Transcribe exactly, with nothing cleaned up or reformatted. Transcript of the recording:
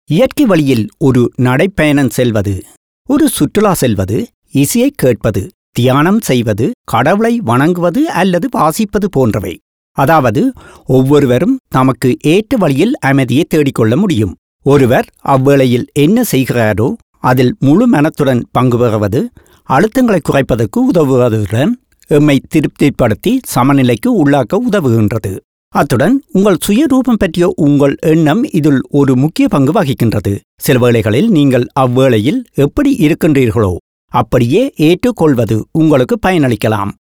இயற்கை வழியில் ஒரு நடைப்பயணம் செல்வது, ஒரு சுற்றுலா செல்வது, இசையை கேட்பது, தியானம் செய்வது, கடவுளை வணங்குவது அல்லது வாசிப்பது போன்றவை. அதாவது ஒவ்வொருவரும் தமக்கு ஏற்ற வழியில் அமைதியை தேடிக்கொள்ள முடியும். ஒருவர் அவ்வேளையில் என்ன செய்கிறாரோ அதில் முழு மனத்துடன் பங்கு பெறுவது அழுத்தங்களை குறைப்பதற்கு உதவுவதுடன் எம்மை திருப்திப்படுத்தி சமநிலைக்கு உள்ளாக்க உதவுகின்றது. அத்துடன் உங்கள் சுயரூபம் பற்றிய உங்கள் எண்ணம் இதில் ஒரு முக்கிய பங்கு வகிக்கின்றது. சில வேளைகளில் நீங்கள் அவ்வேளையில் எப்படி இருக்கின்றீர்களோ அப்படியே ஏற்றுக்கொள்வது உங்களுக்கு பயனளிக்கலாம்.